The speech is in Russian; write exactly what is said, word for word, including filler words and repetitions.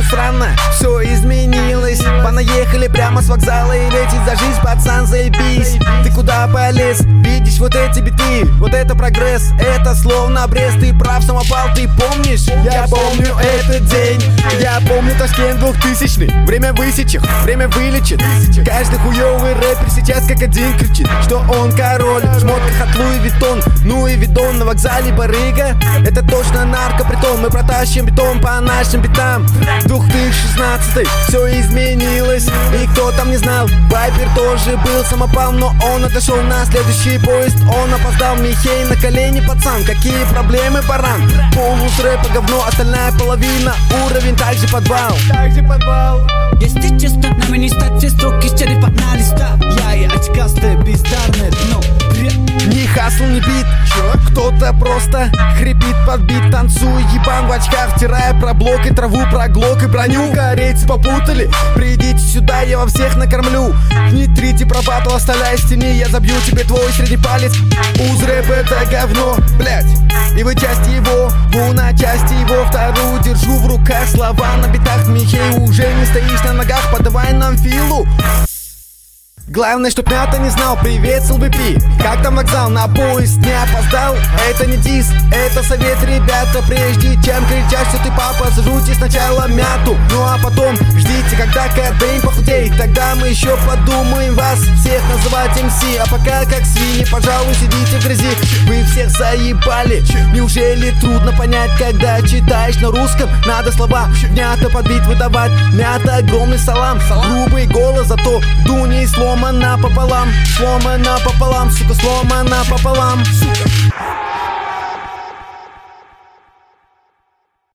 странно, все изменилось. Понаехали прямо с вокзала и летит за жизнь, пацан, заебись. Ты куда полез? Видишь вот эти биты, вот это прогресс. Это словно Брест, ты прав, самопал, ты помнишь? Я помню этот день, я помню Ташкент двухтысячный. Время высечет, время вылечит. Каждый хуёвый рэпер сейчас как один кричит, что он король. В шмотках от Луи Виттон, ну и Видон на вокзале барыга. Это точно наркопритон, мы протащим бетон по нашим битам. две тысячи шестнадцатый, все изменилось, и кто там не знал, Вайпер тоже был самопал, но он отошел на следующий поезд. Он опоздал, Михей на колени, пацан, какие проблемы, баран? Полус рэпа говно, остальная половина уровень, также подвал. Также подвал. Если честно, нами не стать, все строки с черепа на листа. Я и очкастая бездарная дно. Ни хасл, ни бит, кто-то просто хрипит под бит. Танцуй, ебан в очках, втирая про блок и траву, про глок и броню. Корейцы попутали, придите сюда, я во всех накормлю. Не трите про батл, оставляй в стене, я забью тебе твой средний палец. Узрэп это говно, блять, и вы части его, ву на части его. Вторую держу в руках, слова на битах. Михей, уже не стоишь на ногах, подавай нам филу. Главное, чтоб мята не знал, привет, эл ви пи. Как там вокзал, на поезд не опоздал? Это не дис, это совет, ребята. Прежде чем кричать, что ты папа, зажуйте сначала мяту. Ну а потом ждите, когда Кодейн похудеет. Тогда мы еще подумаем вас всех называть эм си. А пока как свиньи, пожалуй, сидите в грязи. Вы всех заебали. Неужели трудно понять, когда читаешь на русском? Надо слова мята под бит выдавать. Мята, огромный салам, грубый голос, зато дуни и слом. Сломана пополам, сломана пополам, сука, сломана пополам, сука.